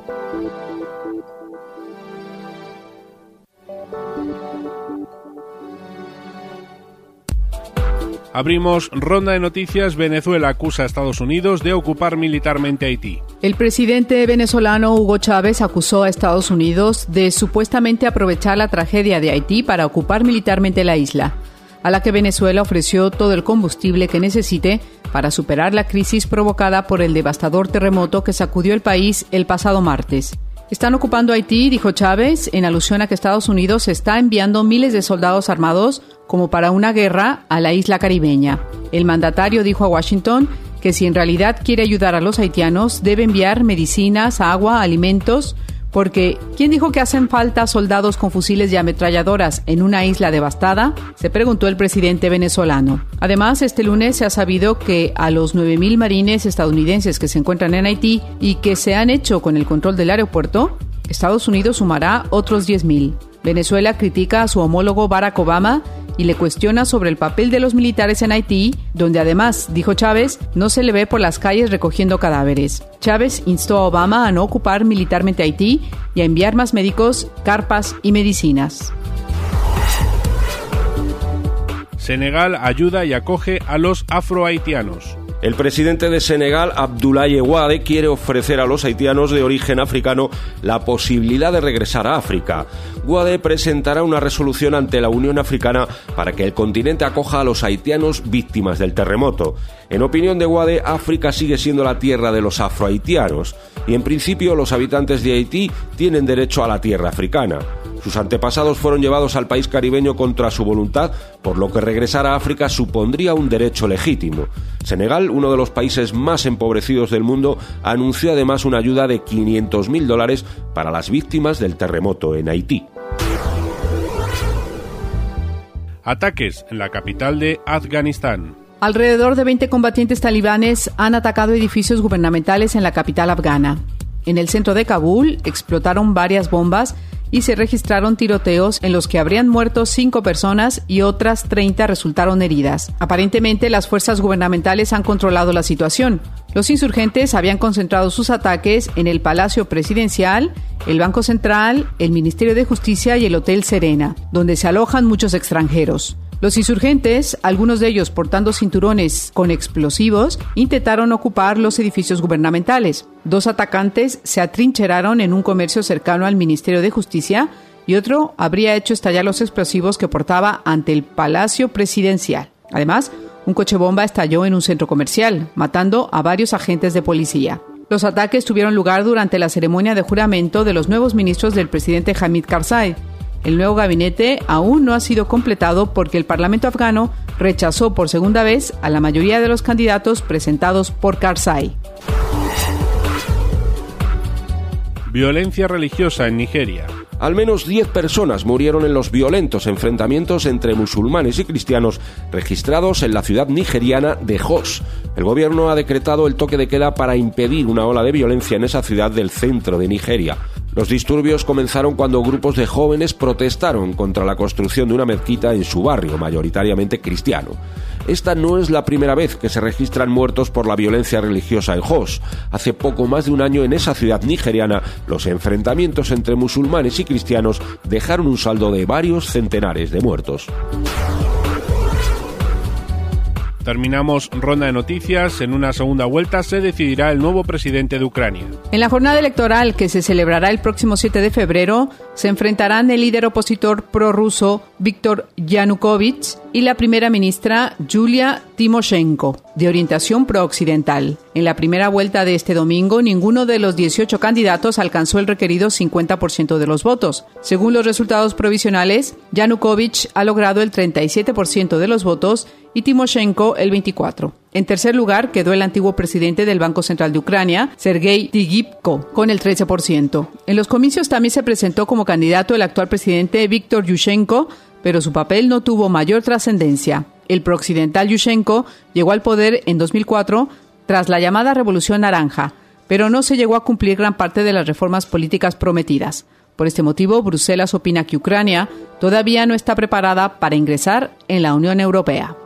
Abrimos ronda de noticias. Venezuela acusa a Estados Unidos de ocupar militarmente Haití. El presidente venezolano Hugo Chávez acusó a Estados Unidos de supuestamente aprovechar la tragedia de Haití para ocupar militarmente la isla, a la que Venezuela ofreció todo el combustible que necesite para superar la crisis provocada por el devastador terremoto que sacudió el país el pasado martes. Están ocupando Haití, dijo Chávez, en alusión a que Estados Unidos está enviando miles de soldados armados como para una guerra a la isla caribeña. El mandatario dijo a Washington que si en realidad quiere ayudar a los haitianos, debe enviar medicinas, agua, alimentos, porque ¿quién dijo que hacen falta soldados con fusiles y ametralladoras en una isla devastada?, se preguntó el presidente venezolano. Además, este lunes se ha sabido que a los 9.000 marines estadounidenses que se encuentran en Haití y que se han hecho con el control del aeropuerto, Estados Unidos sumará otros 10.000. Venezuela critica a su homólogo Barack Obama y le cuestiona sobre el papel de los militares en Haití, donde además, dijo Chávez, no se le ve por las calles recogiendo cadáveres. Chávez instó a Obama a no ocupar militarmente Haití y a enviar más médicos, carpas y medicinas. Senegal ayuda y acoge a los afrohaitianos. El presidente de Senegal, Abdoulaye Wade, quiere ofrecer a los haitianos de origen africano la posibilidad de regresar a África. Wade presentará una resolución ante la Unión Africana para que el continente acoja a los haitianos víctimas del terremoto. En opinión de Wade, África sigue siendo la tierra de los afrohaitianos y, en principio, los habitantes de Haití tienen derecho a la tierra africana. Sus antepasados fueron llevados al país caribeño contra su voluntad, por lo que regresar a África supondría un derecho legítimo. Senegal, uno de los países más empobrecidos del mundo, anunció además una ayuda de $500.000 para las víctimas del terremoto en Haití. Ataques en la capital de Afganistán. Alrededor de 20 combatientes talibanes han atacado edificios gubernamentales en la capital afgana. En el centro de Kabul explotaron varias bombas y se registraron tiroteos en los que habrían muerto 5 personas y otras 30 resultaron heridas. Aparentemente, las fuerzas gubernamentales han controlado la situación. Los insurgentes habían concentrado sus ataques en el Palacio Presidencial, el Banco Central, el Ministerio de Justicia y el Hotel Serena, donde se alojan muchos extranjeros. Los insurgentes, algunos de ellos portando cinturones con explosivos, intentaron ocupar los edificios gubernamentales. 2 atacantes se atrincheraron en un comercio cercano al Ministerio de Justicia y otro habría hecho estallar los explosivos que portaba ante el Palacio Presidencial. Además, un coche bomba estalló en un centro comercial, matando a varios agentes de policía. Los ataques tuvieron lugar durante la ceremonia de juramento de los nuevos ministros del presidente Hamid Karzai. El nuevo gabinete aún no ha sido completado porque el Parlamento afgano rechazó por segunda vez a la mayoría de los candidatos presentados por Karzai. Violencia religiosa en Nigeria. Al menos 10 personas murieron en los violentos enfrentamientos entre musulmanes y cristianos registrados en la ciudad nigeriana de Jos. El gobierno ha decretado el toque de queda para impedir una ola de violencia en esa ciudad del centro de Nigeria. Los disturbios comenzaron cuando grupos de jóvenes protestaron contra la construcción de una mezquita en su barrio, mayoritariamente cristiano. Esta no es la primera vez que se registran muertos por la violencia religiosa en Jos. Hace poco más de un año en esa ciudad nigeriana, los enfrentamientos entre musulmanes y cristianos dejaron un saldo de varios centenares de muertos. Terminamos ronda de noticias. En una segunda vuelta se decidirá el nuevo presidente de Ucrania. En la jornada electoral que se celebrará el próximo 7 de febrero, se enfrentarán el líder opositor prorruso Víktor Yanukovych y la primera ministra Yulia Timoshenko, de orientación prooccidental. En la primera vuelta de este domingo, ninguno de los 18 candidatos alcanzó el requerido 50% de los votos. Según los resultados provisionales, Yanukovych ha logrado el 37% de los votos y Timoshenko el 24%. En tercer lugar quedó el antiguo presidente del Banco Central de Ucrania, Sergei Tigipko, con el 13%. En los comicios también se presentó como candidato el actual presidente Víktor Yushchenko, pero su papel no tuvo mayor trascendencia. El prooccidental Yushchenko llegó al poder en 2004 tras la llamada Revolución Naranja, pero no se llegó a cumplir gran parte de las reformas políticas prometidas. Por este motivo, Bruselas opina que Ucrania todavía no está preparada para ingresar en la Unión Europea.